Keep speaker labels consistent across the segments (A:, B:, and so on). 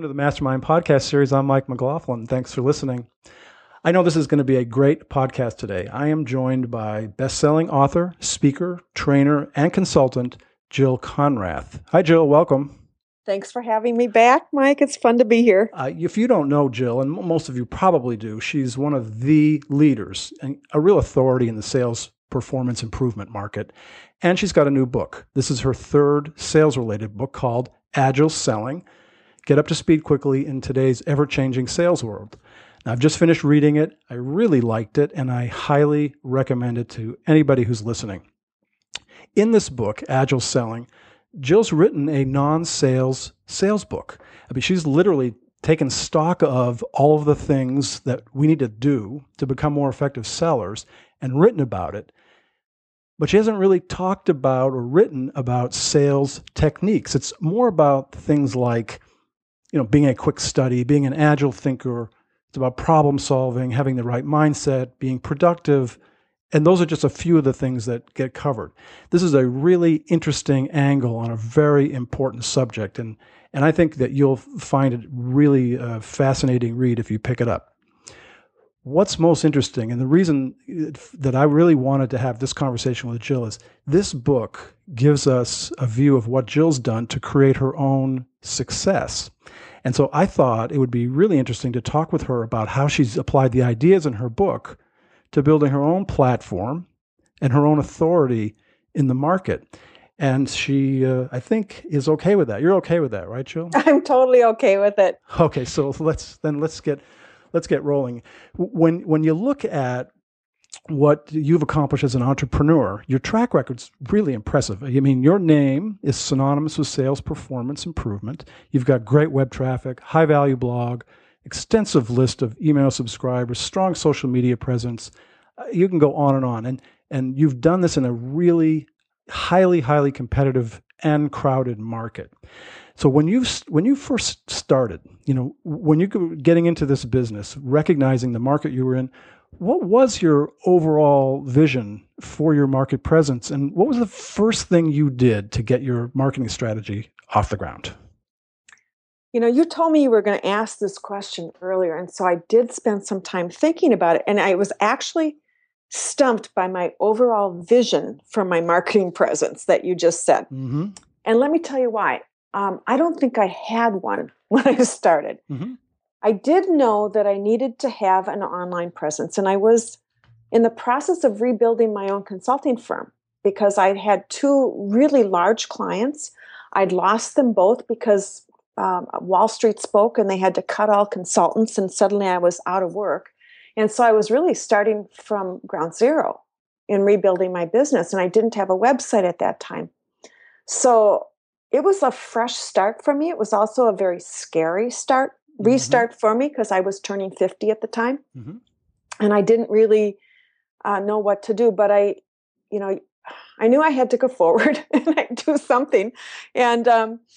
A: to the Mastermind Podcast Series. I'm Mike McLaughlin. Thanks for listening. I know this is going to be a great podcast today. I am joined by best-selling author, speaker, trainer, and consultant, Jill Konrath. Hi, Jill. Welcome.
B: Thanks for having me back, Mike. It's fun to be here.
A: If you don't know Jill, and most of you probably do, she's one of the leaders and a real authority in the sales performance improvement market. And she's got a new book. This is her third sales-related book called Agile Selling. Get up to speed quickly in today's ever-changing sales world. Now, I've just finished reading it. I really liked it, and I highly recommend it to anybody who's listening. In this book, Agile Selling, Jill's written a non-sales sales book. I mean, she's literally taken stock of all of the things that we need to do to become more effective sellers and written about it. But she hasn't really talked about or written about sales techniques. It's more about things like, being a quick study, being an agile thinker. It's about problem solving, having the right mindset, being productive. And those are just a few of the things that get covered. This is a really interesting angle on a very important subject. And I think that you'll find it really a fascinating read if you pick it up. What's most interesting, and the reason that I really wanted to have this conversation with Jill is this book gives us a view of what Jill's done to create her own success. And so I thought it would be really interesting to talk with her about how she's applied the ideas in her book to building her own platform and her own authority in the market. And she, I think, is okay with that. You're okay with that, right, Jill?
B: I'm totally okay with it.
A: Okay, so let's get rolling. When you look at what you've accomplished as an entrepreneur, your track record's really impressive. I mean, your name is synonymous with sales performance improvement. You've got great web traffic, high-value blog, extensive list of email subscribers, strong social media presence. You can go on. And you've done this in a really highly, highly competitive and crowded market. So when you first started, when you were getting into this business, recognizing the market you were in, what was your overall vision for your market presence? And what was the first thing you did to get your marketing strategy off the ground?
B: You told me you were going to ask this question earlier, and so I did spend some time thinking about it, and I was actually stumped by my overall vision for my marketing presence that you just said.
A: Mm-hmm.
B: And let me tell you why. I don't think I had one when I started.
A: Mm-hmm.
B: I did know that I needed to have an online presence, and I was in the process of rebuilding my own consulting firm because I had two really large clients. I'd lost them both because Wall Street spoke and they had to cut all consultants, and suddenly I was out of work. And so I was really starting from ground zero in rebuilding my business, and I didn't have a website at that time. So it was a fresh start for me. It was also a very scary restart for me because I was turning 50 at the time.
A: Mm-hmm.
B: And I didn't really know what to do, but I knew I had to go forward and do something. And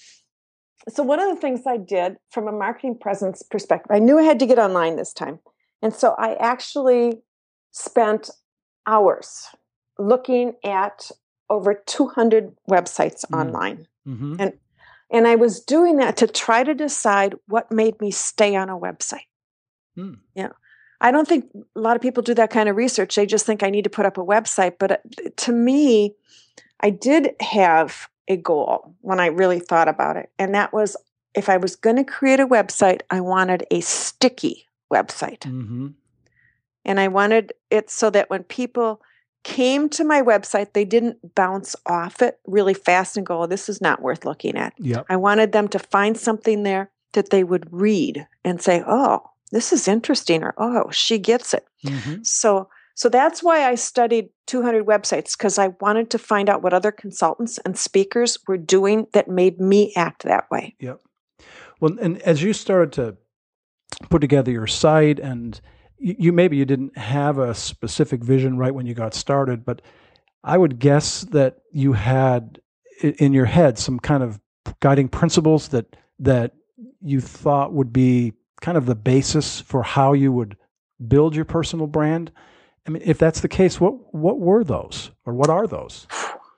B: so one of the things I did from a marketing presence perspective, I knew I had to get online this time. And so I actually spent hours looking at over 200 websites online.
A: Mm-hmm.
B: And I was doing that to try to decide what made me stay on a website.
A: Mm.
B: I don't think a lot of people do that kind of research. They just think I need to put up a website. But to me, I did have a goal when I really thought about it. And that was, if I was going to create a website, I wanted a sticky website.
A: Mm-hmm.
B: And I wanted it so that when people came to my website, they didn't bounce off it really fast and go, oh, this is not worth looking at.
A: Yep.
B: I wanted them to find something there that they would read and say, oh, this is interesting, or oh, she gets it.
A: Mm-hmm.
B: So that's why I studied 200 websites, because I wanted to find out what other consultants and speakers were doing that made me act that way.
A: Yep. Well, and as you started to put together your site, and you didn't have a specific vision right when you got started, but I would guess that you had in your head some kind of guiding principles that you thought would be kind of the basis for how you would build your personal brand. I mean, if that's the case, what were those, or what are those?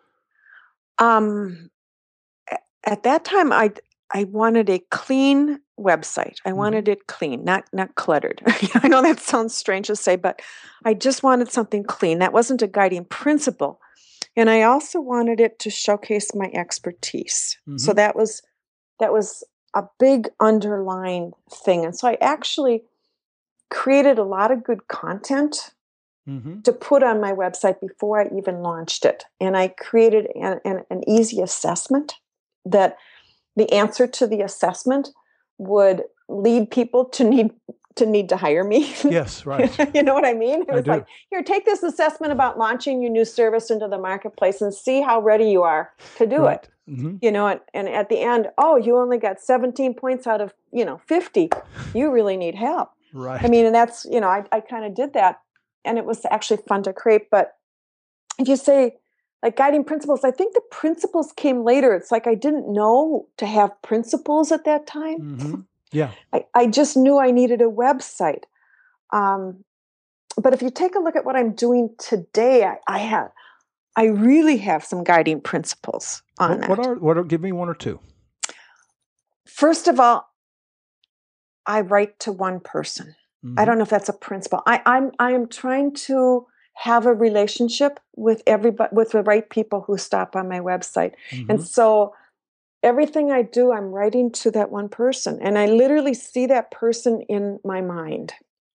B: At that time, I wanted a clean website. I wanted it clean, not cluttered. I know that sounds strange to say, but I just wanted something clean. That wasn't a guiding principle. And I also wanted it to showcase my expertise. So that was a big underlying thing. And so I actually created a lot of good content to put on my website before I even launched it. And I created an easy assessment that the answer to the assessment would lead people to need to hire me.
A: Yes, right.
B: You know what I mean? It was
A: do.
B: like, here, take this assessment about launching your new service into the marketplace and see how ready you are to do it. You know, and at the end, oh, you only got 17 points out of, 50. You really need help.
A: Right.
B: I mean, and that's, I kind of did that, and it was actually fun to create. But if you say like guiding principles, I think the principles came later. It's like I didn't know to have principles at that time.
A: Yeah.
B: I just knew I needed a website. But if you take a look at what I'm doing today, I really have some guiding principles on that.
A: What are give me one or two.
B: First of all, I write to one person. I don't know if that's a principle. I am trying to have a relationship with everybody, with the right people who stop on my website. And so everything I do, I'm writing to that one person, and I literally see that person in my mind.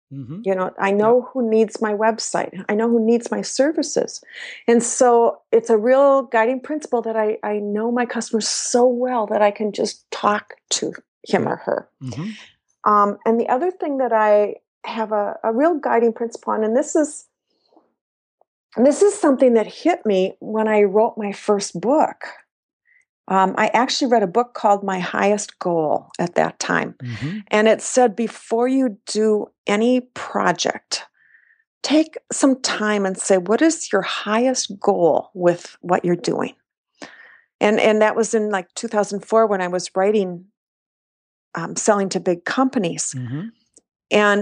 B: I know who needs my website. I know who needs my services. And so it's a real guiding principle that I know my customers so well that I can just talk to him or her. And the other thing that I have a real guiding principle on, and this is something that hit me when I wrote my first book. I actually read a book called My Highest Goal at that time. And it said, before you do any project, take some time and say, what is your highest goal with what you're doing? And that was in like 2004 when I was writing, selling to big companies. And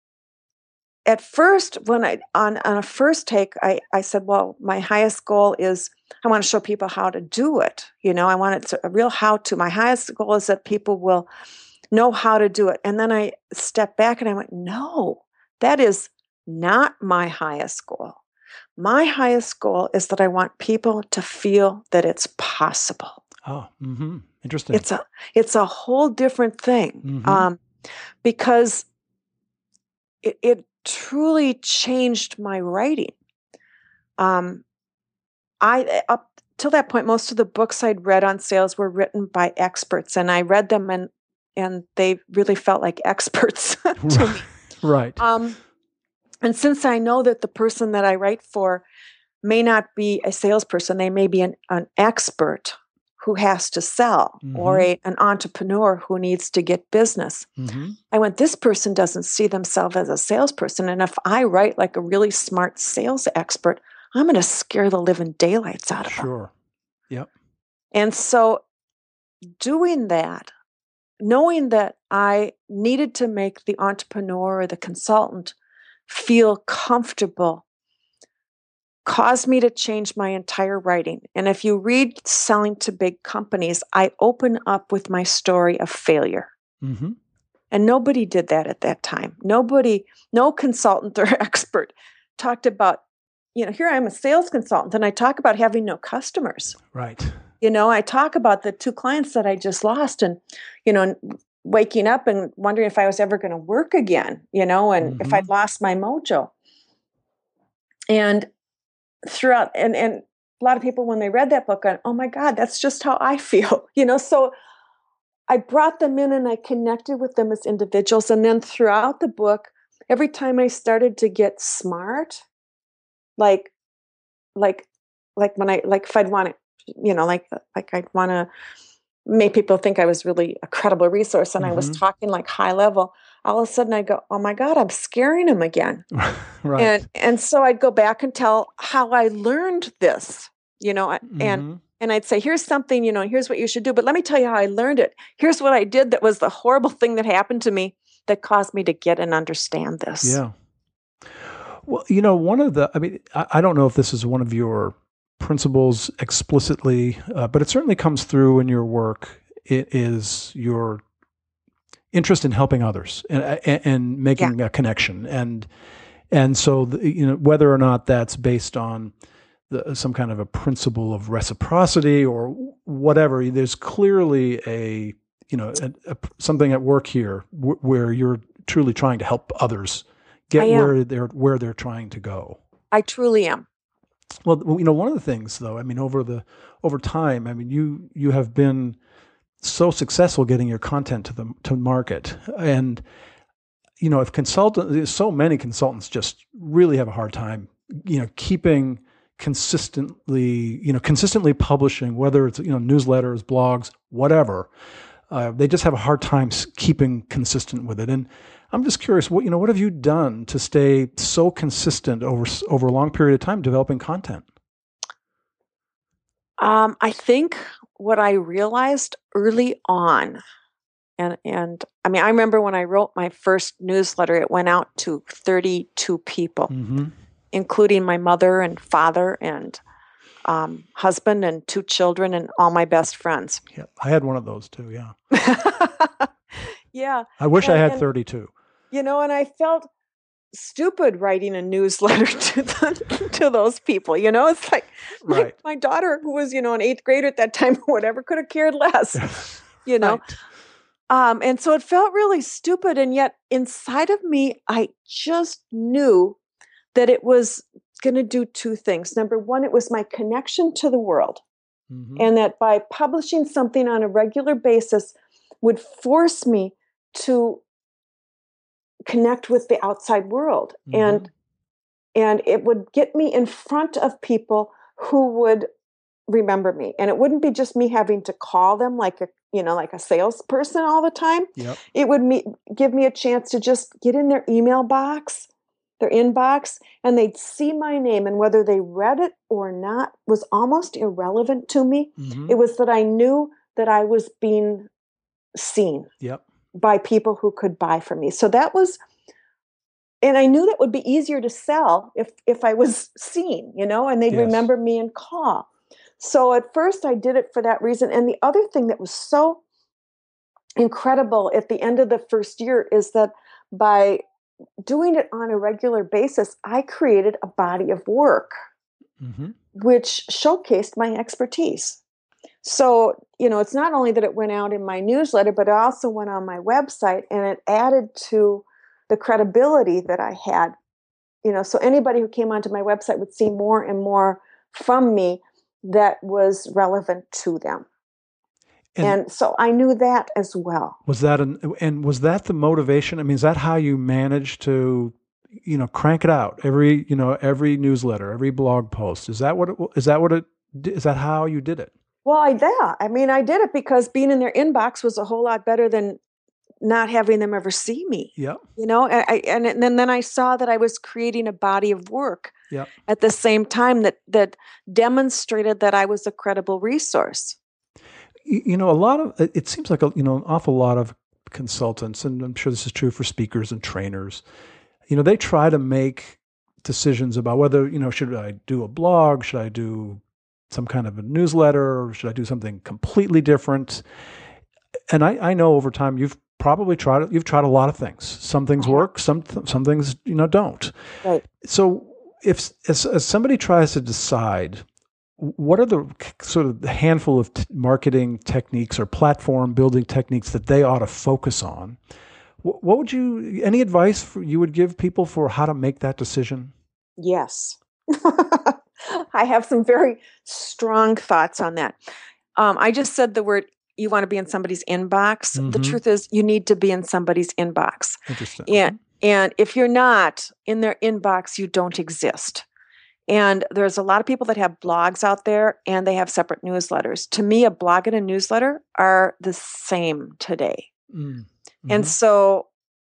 B: at first, when on a first take, I said, well, my highest goal is I want to show people how to do it. I want it to a real how-to. My highest goal is that people will know how to do it. And then I stepped back and I went, no, that is not my highest goal. My highest goal is that I want people to feel that it's possible.
A: Oh, interesting.
B: It's a whole different thing, because it truly changed my writing. I up till that point, most of the books I'd read on sales were written by experts, and I read them and they really felt like experts to me.
A: Right.
B: And since I know that the person that I write for may not be a salesperson, they may be an expert who has to sell, or an entrepreneur who needs to get business. I went, this person doesn't see themselves as a salesperson. And if I write like a really smart sales expert, I'm going to scare the living daylights out of them.
A: Sure. Yep.
B: And so doing that, knowing that I needed to make the entrepreneur or the consultant feel comfortable, caused me to change my entire writing. And if you read Selling to Big Companies, I open up with my story of failure. And nobody did that at that time. No consultant or expert talked about, here I am, a sales consultant, and I talk about having no customers.
A: Right.
B: I talk about the 2 clients that I just lost, and, waking up and wondering if I was ever going to work again, and if I'd lost my mojo. And throughout, and a lot of people, when they read that book, went, oh my God, that's just how I feel, so I brought them in and I connected with them as individuals. And then throughout the book, every time I started to get smart, like when if I'd want to, like I'd want to make people think I was really a credible resource, and I was talking like high level, all of a sudden I go, oh my God, I'm scaring them again.
A: Right.
B: And so I'd go back and tell how I learned this, and I'd say, here's something, here's what you should do. But let me tell you how I learned it. Here's what I did that was the horrible thing that happened to me that caused me to get and understand this.
A: Yeah. Well, I don't know if this is one of your principles explicitly, but it certainly comes through in your work. It is interest in helping others and making a connection. And so, whether or not that's based on some kind of a principle of reciprocity or whatever, there's clearly something at work here where you're truly trying to help others get where they're trying to go.
B: I truly am.
A: Well, one of the things, though, I mean, over time, I mean, you have been so successful getting your content to market, and if so many consultants just really have a hard time, keeping consistently publishing, whether it's newsletters, blogs, whatever. They just have a hard time keeping consistent with it. And I'm just curious, what have you done to stay so consistent over a long period of time developing content?
B: I think what I realized early on, and I mean, I remember when I wrote my first newsletter, it went out to 32 people, including my mother and father and husband and 2 children and all my best friends.
A: Yeah, I had one of those too. Yeah.
B: Yeah.
A: I wish I had 32.
B: And I felt stupid writing a newsletter to those people. It's like my daughter, who was, an 8th grader at that time, or whatever, could have cared less,
A: Right.
B: And so it felt really stupid. And yet inside of me, I just knew that it was going to do 2 things. Number one, it was my connection to the world. And that by publishing something on a regular basis would force me to connect with the outside world. And it would get me in front of people who would remember me. And it wouldn't be just me having to call them like a salesperson all the time.
A: Yep.
B: It would give me a chance to just get in their email box, their inbox, and they'd see my name, and whether they read it or not was almost irrelevant to me. It was that I knew that I was being seen by people who could buy from me. So that was, and I knew that would be easier to sell if I was seen, and they'd remember me and call. So at first I did it for that reason. And the other thing that was so incredible at the end of the first year is that by doing it on a regular basis, I created a body of work which showcased my expertise. So, it's not only that it went out in my newsletter, but it also went on my website, and it added to the credibility that I had. So anybody who came onto my website would see more and more from me that was relevant to them. And so I knew that as well.
A: Was that the motivation? I mean, is that how you managed to, crank it out every newsletter, every blog post? Is that how you did it?
B: Well, I did it because being in their inbox was a whole lot better than not having them ever see me.
A: Yeah.
B: And then I saw that I was creating a body of work at the same time that demonstrated that I was a credible resource.
A: It seems like an awful lot of consultants, and I'm sure this is true for speakers and trainers, they try to make decisions about whether, should I do a blog? Should I do some kind of a newsletter? Or should I do something completely different? And I know over time you've tried a lot of things. Some things work, some things, don't.
B: Right.
A: So as somebody tries to decide, what are the sort of handful of marketing techniques or platform building techniques that they ought to focus on? What would any advice you would give people for how to make that decision?
B: Yes. I have some very strong thoughts on that. I just said the word, you want to be in somebody's inbox. The truth is you need to be in somebody's inbox.
A: Interesting.
B: And if you're not in their inbox, you don't exist. And there's a lot of people that have blogs out there and they have separate newsletters. To me, a blog and a newsletter are the same today. And so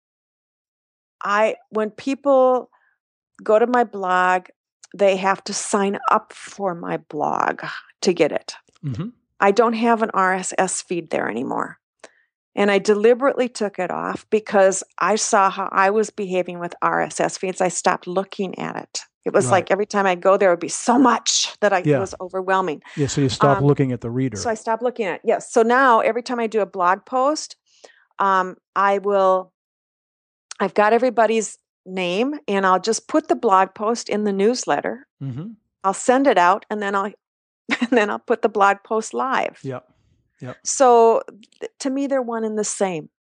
B: when people go to my blog, they have to sign up for my blog to get it. I don't have an RSS feed there anymore. And I deliberately took it off because I saw how I was behaving with RSS feeds. I stopped looking at it. It was like every time I'd go, there would be so much that it was overwhelming.
A: Yeah, so you stopped looking at the reader.
B: So I stopped looking at it. Yes. So now every time I do a blog post, I've got everybody's name, and I'll just put the blog post in the newsletter.
A: Mm-hmm.
B: I'll send it out, and then I'll put the blog post live.
A: Yep. Yep.
B: So to me, they're one and the same.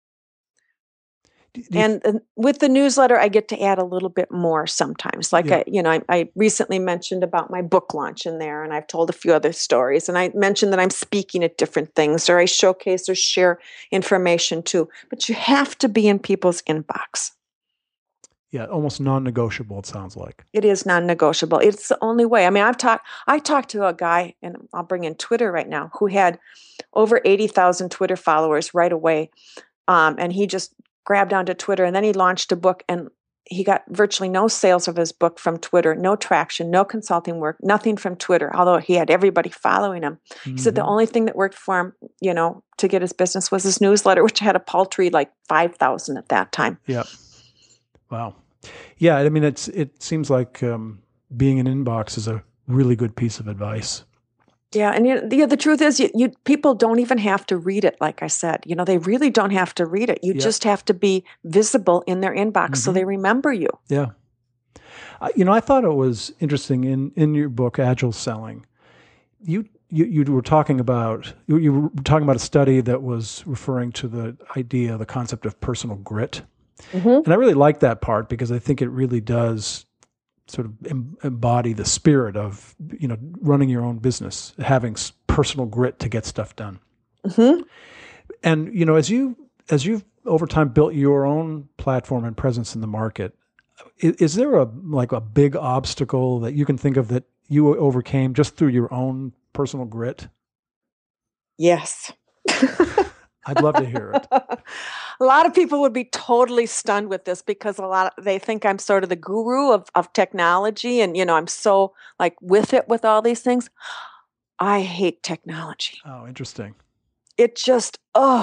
B: And with the newsletter, I get to add a little bit more sometimes. Like, I recently mentioned about my book launch in there, and I've told a few other stories. And I mentioned that I'm speaking at different things, or I showcase or share information too. But you have to be in people's inbox.
A: Yeah, almost non-negotiable, it sounds like.
B: It is non-negotiable. It's the only way. I mean, I talked to a guy, and I'll bring in Twitter right now, who had over 80,000 Twitter followers right away. And he just grabbed onto Twitter, and then he launched a book, and he got virtually no sales of his book from Twitter, no traction, no consulting work, nothing from Twitter, although he had everybody following him. Mm-hmm. He said the only thing that worked for him, to get his business was his newsletter, which had a paltry 5,000 at that time.
A: Yeah. Wow. Yeah. I mean, it seems like being an inbox is a really good piece of advice.
B: Yeah, and the truth is, you people don't even have to read it. Like I said, they really don't have to read it. You just have to be visible in their inbox so they remember you.
A: Yeah. I thought it was interesting in your book, Agile Selling. You were talking about a study that was referring to the concept of personal grit, and I really like that part because I think it really does sort of embody the spirit of, running your own business, having personal grit to get stuff done. Mm-hmm. And, as you've over time built your own platform and presence in the market, is there a big obstacle that you can think of that you overcame just through your own personal grit?
B: Yes.
A: I'd love to hear it.
B: A lot of people would be totally stunned with this because they think I'm sort of the guru of technology, and I'm so with it with all these things. I hate technology.
A: Oh, interesting.
B: It just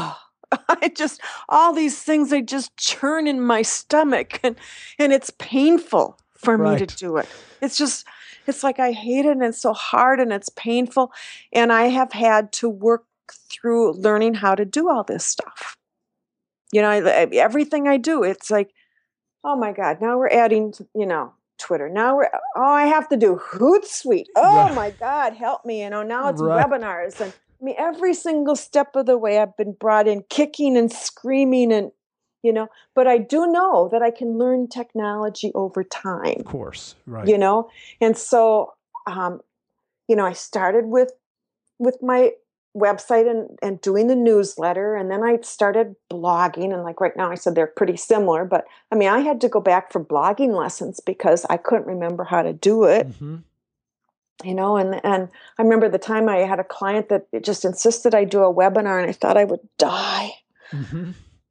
B: all these things, they just churn in my stomach, and it's painful for me to do it. It's like I hate it, and it's so hard, and it's painful, and I have had to work through learning how to do all this stuff. Everything I do, it's like, oh my God, now we're adding, Twitter. Now I have to do Hootsuite. Oh my God, help me. Now it's webinars. And I mean, every single step of the way I've been brought in kicking and screaming and, but I do know that I can learn technology over time.
A: Of course. Right.
B: And so, I started with my website and doing the newsletter, and then I started blogging, and right now I said they're pretty similar, but I mean I had to go back for blogging lessons because I couldn't remember how to do it. Mm-hmm. And I remember the time I had a client that just insisted I do a webinar, and I thought I would die. Mm-hmm.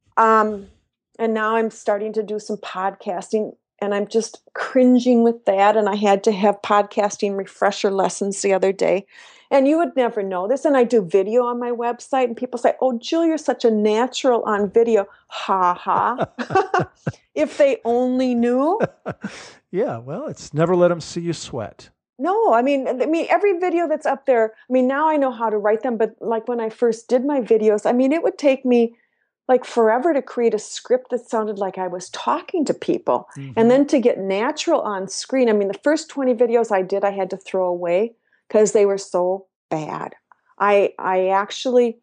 B: And now I'm starting to do some podcasting, and I'm just cringing with that, and I had to have podcasting refresher lessons the other day. And you would never know this. And I do video on my website, and people say, "Oh, Jill, you're such a natural on video." Ha ha. If they only knew.
A: Yeah, well, it's never let them see you sweat.
B: No, I mean, every video that's up there, now I know how to write them. But when I first did my videos, it would take me forever to create a script that sounded like I was talking to people. Mm-hmm. And then to get natural on screen. The first 20 videos I did, I had to throw away because they were so bad. I actually,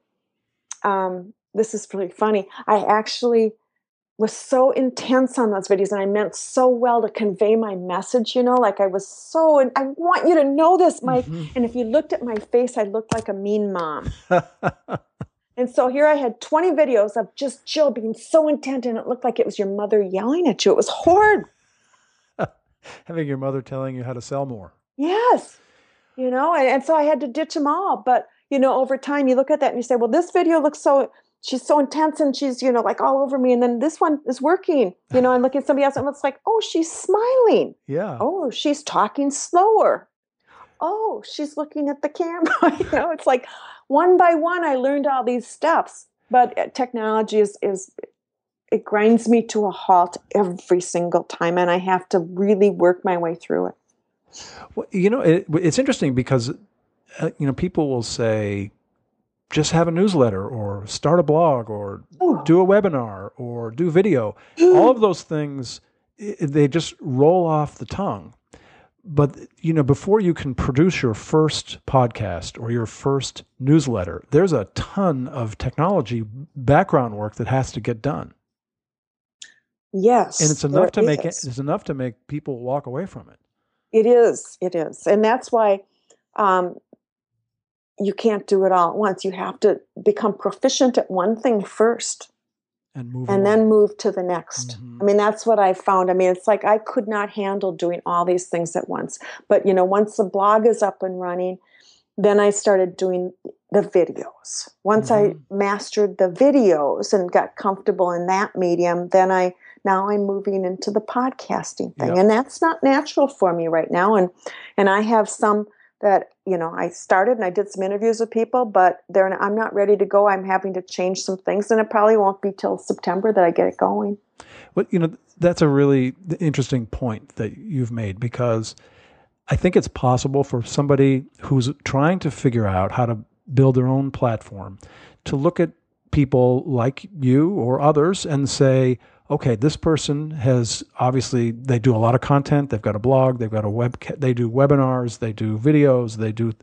B: this is really funny. I actually was so intense on those videos, and I meant so well to convey my message, I was so, and I want you to know this, Mike. Mm-hmm. And if you looked at my face, I looked like a mean mom. And so here I had 20 videos of just Jill being so intent, and it looked like it was your mother yelling at you. It was horrid.
A: Having your mother telling you how to sell more.
B: Yes. And so I had to ditch them all. But, over time you look at that and you say, well, this video looks she's so intense, and she's, all over me. And then this one is working, and look at somebody else, and it's like, oh, she's smiling.
A: Yeah.
B: Oh, she's talking slower. Oh, she's looking at the camera. It's like one by one, I learned all these steps. But technology it grinds me to a halt every single time, and I have to really work my way through it.
A: Well, it's interesting because, people will say, just have a newsletter or start a blog or do a webinar or do video. All of those things, they just roll off the tongue. But, before you can produce your first podcast or your first newsletter, there's a ton of technology background work that has to get done.
B: Yes.
A: And it's enough to make people walk away from it.
B: It is. And that's why you can't do it all at once. You have to become proficient at one thing first. And then move to the next.
A: Mm-hmm.
B: I mean, that's what I found. I mean, it's like I could not handle doing all these things at once. But, once the blog is up and running, then I started doing the videos. Once I mastered the videos and got comfortable in that medium, then now I'm moving into the podcasting thing. Yep. And that's not natural for me right now. And I have some that, I started and I did some interviews with people, but I'm not ready to go. I'm having to change some things, and it probably won't be till September that I get it going.
A: Well, that's a really interesting point that you've made, because I think it's possible for somebody who's trying to figure out how to build their own platform to look at people like you or others and say, okay, this person they do a lot of content. They've got a blog, they've got they do webinars, they do videos, they do,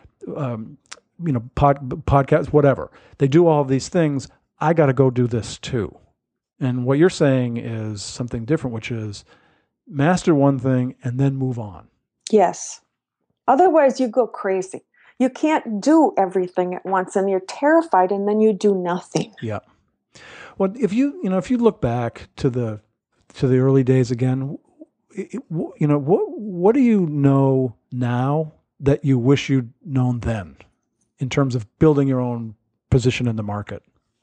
A: podcasts, whatever. They do all of these things. I got to go do this too. And what you're saying is something different, which is master one thing and then move on.
B: Yes. Otherwise you go crazy. You can't do everything at once, and you're terrified, and then you do nothing.
A: Yeah. Well, if you look back to the early days again, what do you know now that you wish you'd known then, in terms of building your own position in the market?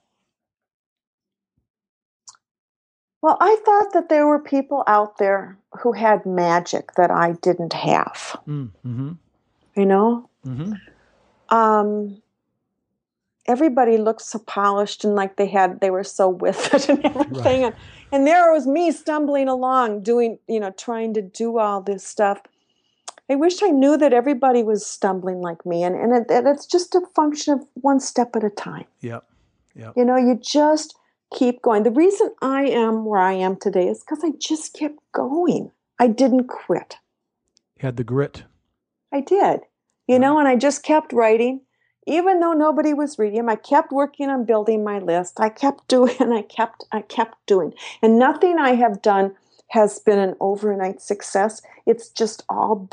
B: Well, I thought that there were people out there who had magic that I didn't have.
A: Mm-hmm.
B: Mm-hmm. Everybody looked so polished and like they were so with it and everything. Right. And there was me stumbling along doing, trying to do all this stuff. I wish I knew that everybody was stumbling like me. And it's just a function of one step at a time.
A: Yep.
B: You just keep going. The reason I am where I am today is because I just kept going. I didn't quit.
A: You had the grit.
B: I did. And I just kept writing. Even though nobody was reading them, I kept working on building my list. I kept doing, and I kept doing. And nothing I have done has been an overnight success. It's all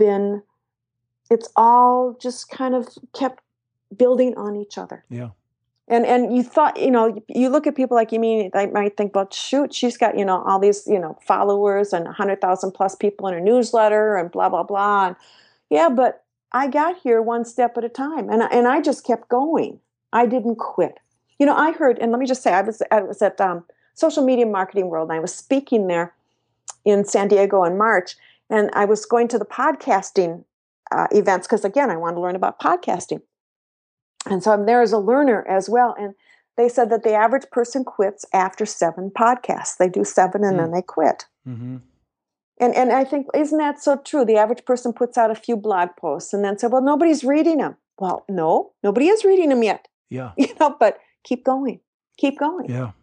B: just kind of kept building on each other.
A: Yeah.
B: And you thought, you look at people like you, I might think, well, shoot, she's got, all these, followers and 100,000 plus people in her newsletter and blah, blah, blah. And yeah, but I got here one step at a time, and I just kept going. I didn't quit. I heard, and let me just say, I was at Social Media Marketing World, and I was speaking there in San Diego in March, and I was going to the podcasting events because, again, I wanted to learn about podcasting. And so I'm there as a learner as well, and they said that the average person quits after 7 podcasts. They do 7 and then they quit. Mm-hmm. And I think, isn't that so true? The average person puts out a few blog posts and then said, well, nobody's reading them. Well, no, nobody is reading them yet.
A: Yeah.
B: But keep going. Keep going.
A: Yeah.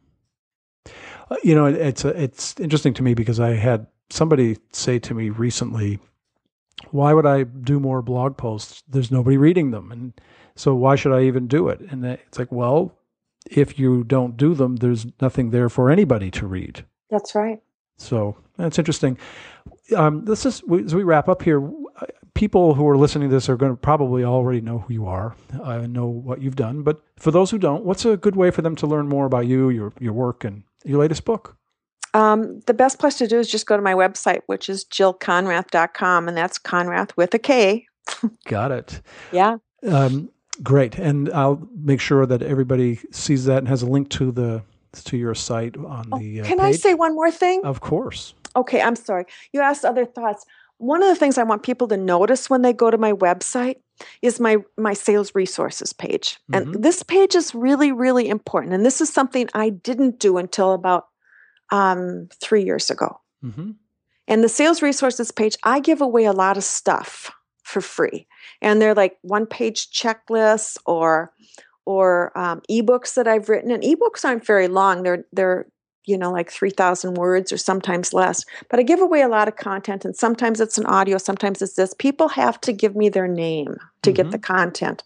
A: It's interesting to me because I had somebody say to me recently, why would I do more blog posts? There's nobody reading them. And so why should I even do it? And it's like, well, if you don't do them, there's nothing there for anybody to read.
B: That's right.
A: So that's interesting. As we wrap up here, people who are listening to this are going to probably already know who you are, know what you've done. But for those who don't, what's a good way for them to learn more about you, your work, and your latest book?
B: The best place to do is just go to my website, which is jillkonrath.com, and that's Konrath with a K.
A: Got it.
B: Yeah.
A: Great. And I'll make sure that everybody sees that and has a link to your site on the
B: Can
A: page.
B: I say one more thing?
A: Of course.
B: Okay, I'm sorry. You asked other thoughts. One of the things I want people to notice when they go to my website is my sales resources page. Mm-hmm. And this page is really, really important. And this is something I didn't do until about 3 years ago. Mm-hmm. And the sales resources page, I give away a lot of stuff for free. And they're like one-page checklists or or ebooks that I've written. And ebooks aren't very long. They're like 3,000 words or sometimes less. But I give away a lot of content, and sometimes it's an audio, sometimes it's this. People have to give me their name to get the content.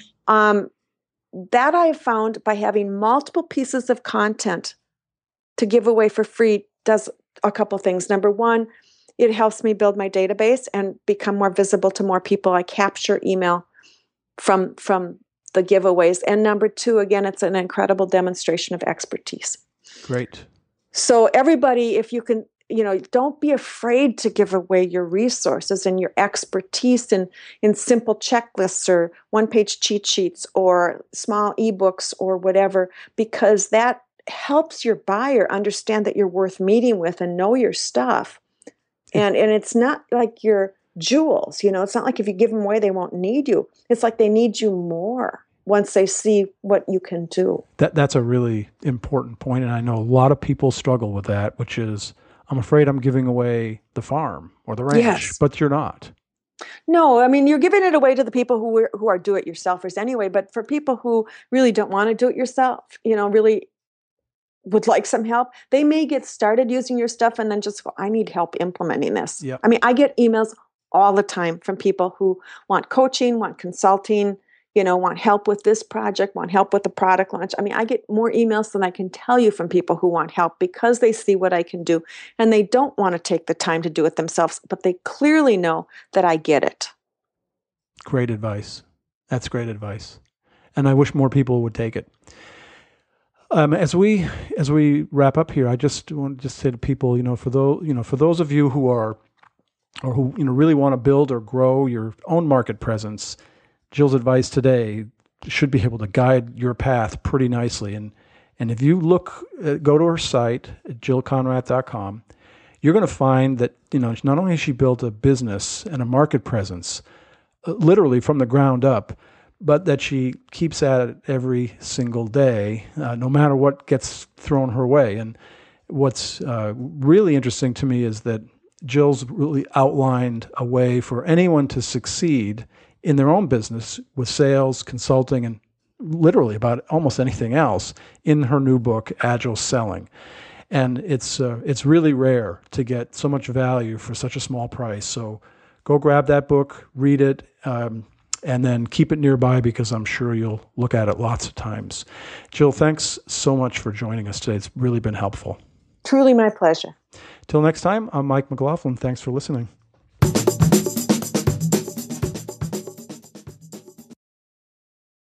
B: That I have found by having multiple pieces of content to give away for free does a couple things. Number one, it helps me build my database and become more visible to more people. I capture email from the giveaways. And number two, again, it's an incredible demonstration of expertise.
A: Great.
B: So everybody, if you can, don't be afraid to give away your resources and your expertise in simple checklists or one-page cheat sheets or small ebooks or whatever, because that helps your buyer understand that you're worth meeting with and know your stuff. And it's not like your jewels, it's not like if you give them away, they won't need you. It's like they need you more once they see what you can do.
A: That's a really important point, and I know a lot of people struggle with that, which is, I'm afraid I'm giving away the farm or the ranch, but you're not.
B: No, I mean, you're giving it away to the people who are do-it-yourselfers anyway, but for people who really don't want to do it yourself, really would like some help, they may get started using your stuff and then just go, I need help implementing this.
A: Yep.
B: I mean, I get emails all the time from people who want coaching, want consulting, want help with this project, want help with the product launch. I mean, I get more emails than I can tell you from people who want help because they see what I can do and they don't want to take the time to do it themselves, but they clearly know that I get it.
A: Great advice. That's great advice. And I wish more people would take it. As we wrap up here, I just want to say to people, for those of you who really want to build or grow your own market presence, Jill's advice today should be able to guide your path pretty nicely. And if you go to her site, jillconrath.com, you're going to find that, not only has she built a business and a market presence, literally from the ground up, but that she keeps at it every single day, no matter what gets thrown her way. And what's really interesting to me is that Jill's really outlined a way for anyone to succeed in their own business with sales, consulting, and literally about almost anything else in her new book, Agile Selling. And it's really rare to get so much value for such a small price. So go grab that book, read it, and then keep it nearby because I'm sure you'll look at it lots of times. Jill, thanks so much for joining us today. It's really been helpful.
B: Truly my pleasure.
A: Till next time, I'm Mike McLaughlin. Thanks for listening.